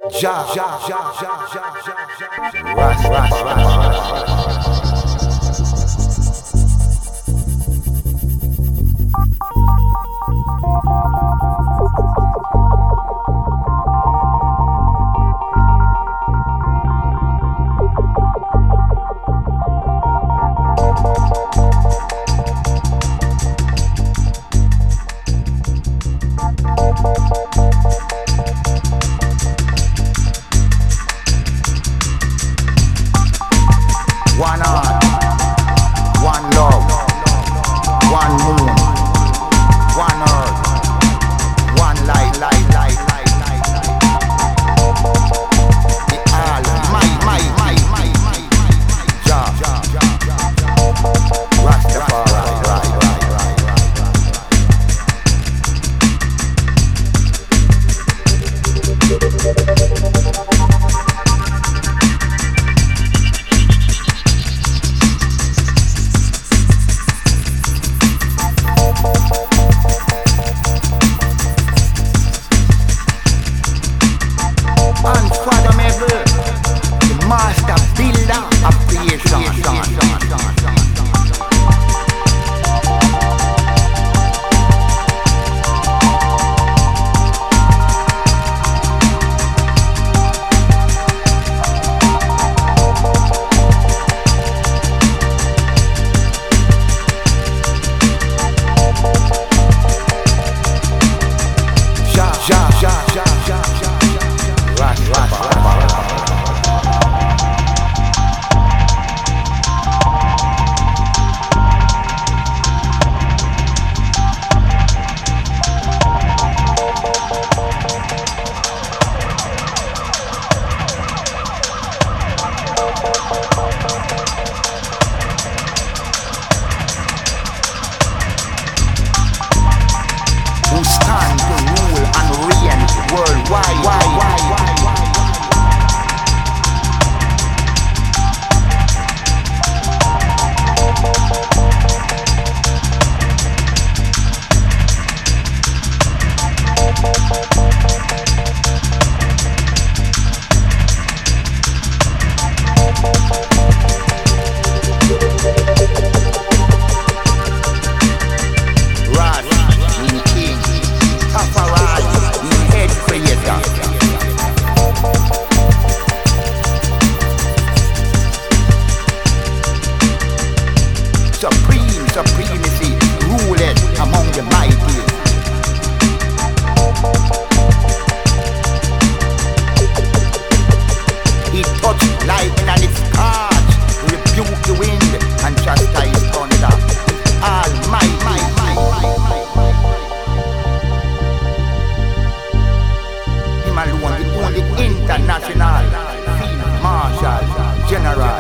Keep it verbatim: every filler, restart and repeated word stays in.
Ja, ja, ja, ja, ja, ja. Rush, rush, rush, rush. One heart, one love, one moon, one earth, one light, light, light, light, light, light. The all, my, my, my, my, my, Jah, Rastafari, right, right, right, right. Unfathomable, the master builder of creation. Ja, ja, ja, ja, ja, ja. Rush, rush, rush. Who stand to rule and reign worldwide? Why, why, why, why? Rush, mean king. Tafari, mean head creator. Supreme, supremacy, ruled among the mighty. He touched lightning and its charge, rebuked the wind and chastised thunder. All might, might, might, might, might, might. Him alone, the only international field marshal general.